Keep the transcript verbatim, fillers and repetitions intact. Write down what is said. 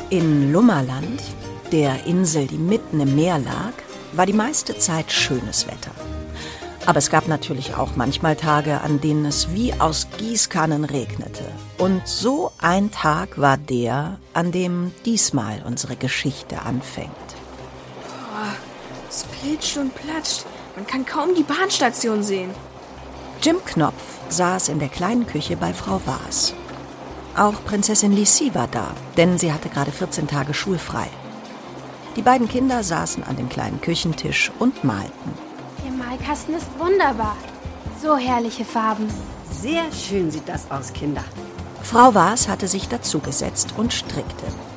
In Lummerland, der Insel, die mitten im Meer lag, war die meiste Zeit schönes Wetter. Aber es gab natürlich auch manchmal Tage, an denen es wie aus Gießkannen regnete. Und so ein Tag war der, an dem diesmal unsere Geschichte anfängt. Boah, es plitscht und platscht. Man kann kaum die Bahnstation sehen. Jim Knopf saß in der kleinen Küche bei Frau Waas. Auch Prinzessin Lissi war da, denn sie hatte gerade vierzehn Tage schulfrei. Die beiden Kinder saßen an dem kleinen Küchentisch und malten. Der Malkasten ist wunderbar. So herrliche Farben. Sehr schön sieht das aus, Kinder. Frau Waas hatte sich dazugesetzt und strickte.